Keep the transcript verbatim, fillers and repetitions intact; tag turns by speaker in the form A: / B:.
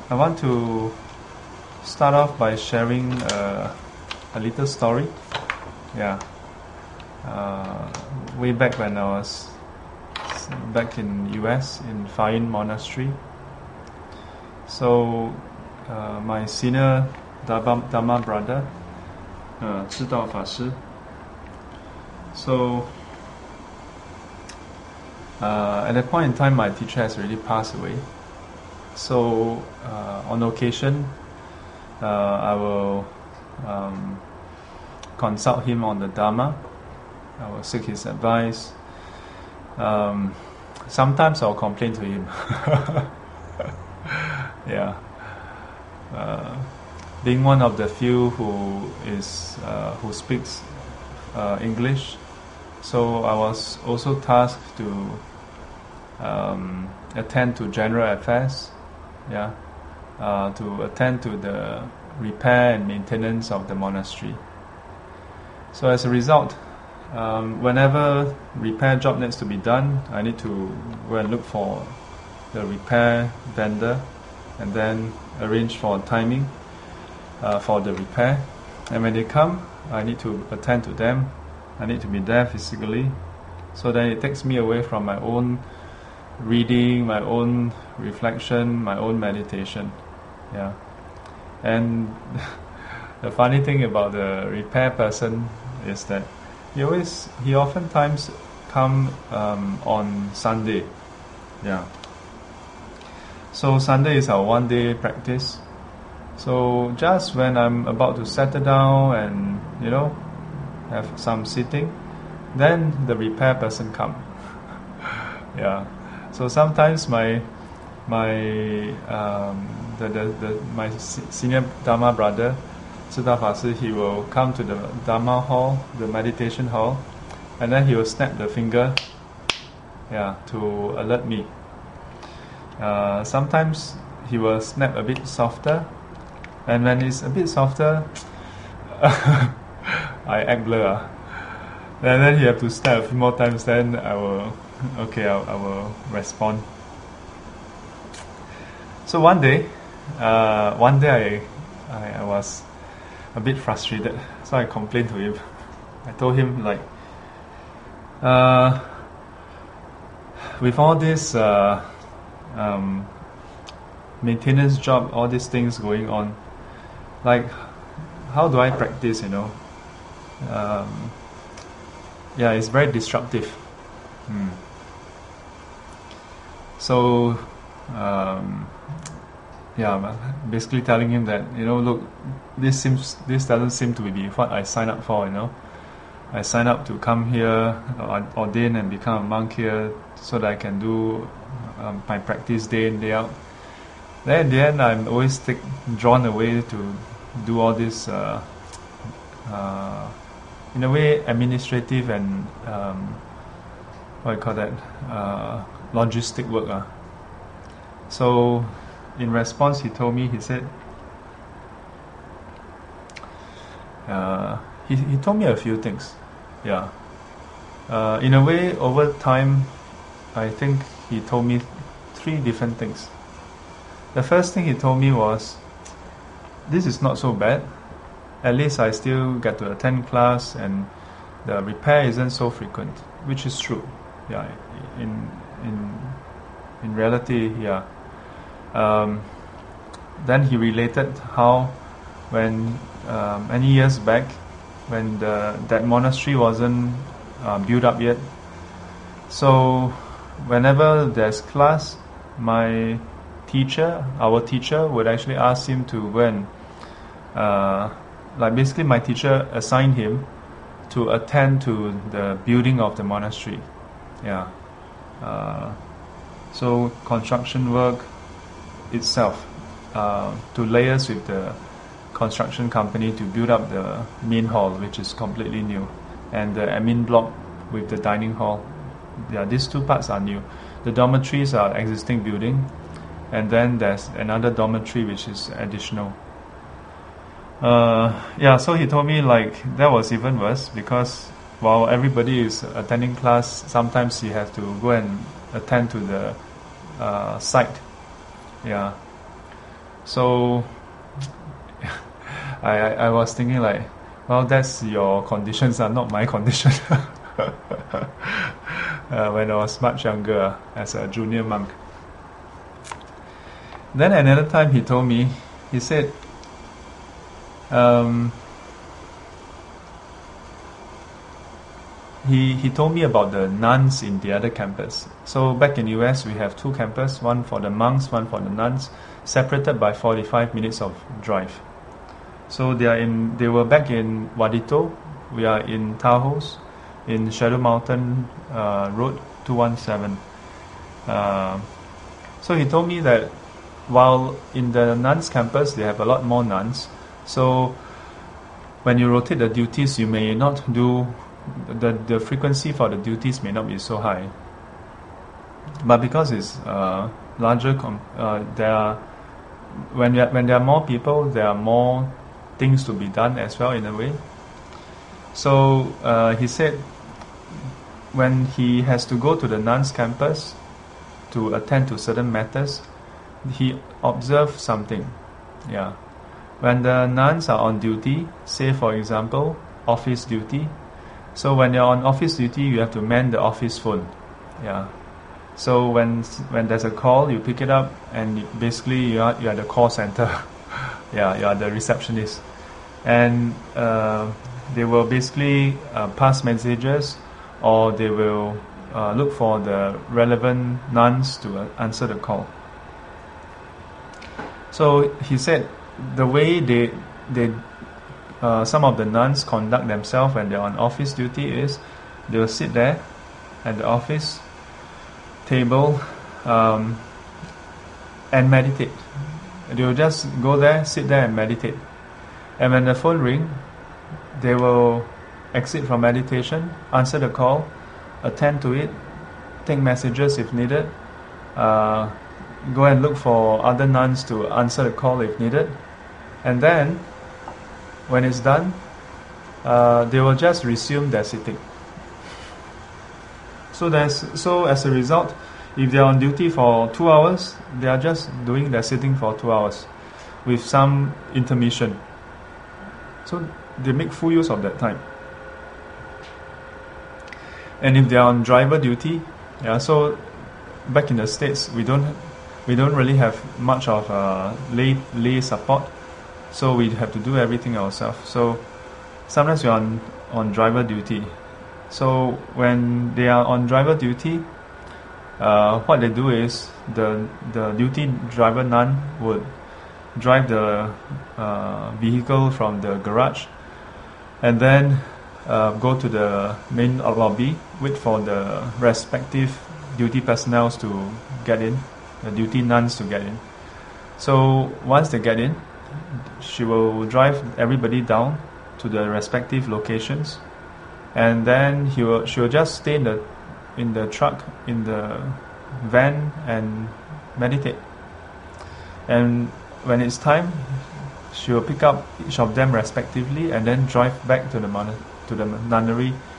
A: I want to start off by sharing uh, a little story. Yeah. Uh, way back when I was back in U S in Fayin Monastery. So uh, my senior Dharma, Dharma brother, uh, Zhidao Fa-shi. So uh, at that point in time, my teacher has already passed away. So uh, on occasion, uh, I will um, consult him on the Dharma. I will seek his advice. Um, sometimes I'll complain to him. yeah. Uh, being one of the few who is uh, who speaks uh, English, so I was also tasked to um, attend to general affairs. Yeah, uh, to attend to the repair and maintenance of the monastery. So as a result, um, whenever repair job needs to be done, I need to go and look for the repair vendor and then arrange for timing uh, for the repair. And when they come, I need to attend to them. I need to be there physically. So then it takes me away from my own reading, my own reflection, my own meditation. Yeah. And the funny thing about the repair person is that he always, he oftentimes come um, on Sunday. Yeah. So Sunday is our one day practice. So just when I'm about to settle down and, you know, have some sitting, then the repair person come. yeah. So sometimes my my um, the, the, the my senior Dharma brother, Zhidao Fa-shi, he will come to the Dharma hall, the meditation hall, and then he will snap the finger, yeah, to alert me. Uh, sometimes he will snap a bit softer, and when it's a bit softer, I act blur. Uh. And then you have to snap a few more times. Then I will, okay, I, I will respond. So one day, uh, one day I, I, I was a bit frustrated. So I complained to him. I told him like, uh, with all this uh, um, maintenance job, all these things going on, like, how do I practice? You know, um, yeah, it's very disruptive. Hmm. So, um, yeah, basically telling him that, you know, look, this seems, this doesn't seem to be what I signed up for. You know, I signed up to come here, ordain and become a monk here, so that I can do um, my practice day in day out. Then in the end, I'm always take, drawn away to do all this, uh, uh, in a way, administrative and um, what do you call that, uh, logistic work. Uh. So, in response, he told me, he said, uh, he he told me a few things. Yeah. Uh, in a way, over time, I think he told me three different things. The first thing he told me was, this is not so bad. At least I still get to attend class and the repair isn't so frequent, which is true. Yeah, in in in reality, yeah. Um, then he related how when um, many years back, when the, that monastery wasn't uh, built up yet, so whenever there's class, my teacher, our teacher, would actually ask him to go and uh, like basically my teacher assigned him to attend to the building of the monastery. Yeah. Uh, so construction work itself, uh, to liaise with the construction company to build up the main hall, which is completely new, and the admin block with the dining hall. Yeah, these two parts are new. The dormitories are existing building, and then there's another dormitory which is additional. Uh, yeah, so he told me like that was even worse because while everybody is attending class, sometimes you have to go and attend to the uh, site. Yeah. So I, I I was thinking like, well, that's your conditions are not my condition. uh, when I was much younger as a junior monk. Then another time he told me, he said, um, he he told me about the nuns in the other campus. So back in U S we have two campuses, one for the monks, one for the nuns, separated by forty-five minutes of drive. So they are in they were back in Wadito, we are in Tahoe's, in Shadow Mountain uh, Road two one seven. Uh, so he told me that while in the nuns campus they have a lot more nuns, so when you rotate the duties you may not do the the frequency for the duties may not be so high, but because it's uh, larger com- uh, there are when we are, when there are more people, there are more things to be done as well in a way. So uh, he said when he has to go to the nuns campus to attend to certain matters, he observed something. Yeah, when the nuns are on duty, say for example office duty, so when you're on office duty you have to man the office phone. Yeah, so when when there's a call you pick it up and basically you are, you are the call center. Yeah, you are the receptionist, and uh, they will basically uh, pass messages, or they will uh, look for the relevant nuns to uh, answer the call. So he said the way they they uh, some of the nuns conduct themselves when they're on office duty is they will sit there at the office table um, and meditate. They will just go there, sit there and meditate. And when the phone ring, they will exit from meditation, answer the call, attend to it, take messages if needed, uh, go and look for other nuns to answer the call if needed, and then when it's done, uh, they will just resume their sitting. So there's so as a result, if they are on duty for two hours, they are just doing their sitting for two hours with some intermission. So they make full use of that time. And if they are on driver duty, yeah, so back in the States we don't we don't really have much of uh, lay lay support, so we have to do everything ourselves. So sometimes we're on, on driver duty. So when they are on driver duty, uh, what they do is the the duty driver nun would drive the uh, vehicle from the garage and then uh, go to the main lobby, wait for the respective duty personnel to get in, the duty nuns to get in. So once they get in, she will drive everybody down to the respective locations, and then he will she will just stay in the in the truck, in the van, and meditate. And when it's time, she will pick up each of them respectively and then drive back to the mon- to the nunnery